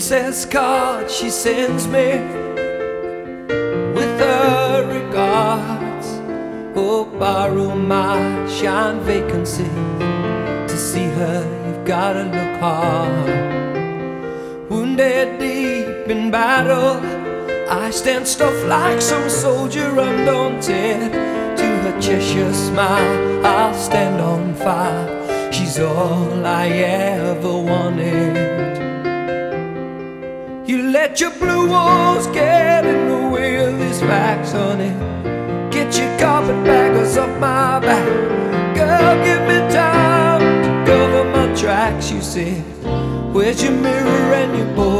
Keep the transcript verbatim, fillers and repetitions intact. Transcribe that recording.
princess card she sends me with her regards. Oh, borrow my shine vacancy. To see her, you've gotta look hard. Wounded deep in battle, I stand stuffed like some soldier undaunted. To her Cheshire smile, I'll stand on fire. She's all I ever wanted. You let your blue walls get in the way of this facts, honey. Get your carpetbaggers off my back. Girl, give me time to cover my tracks, you said. Where's your mirror and your board?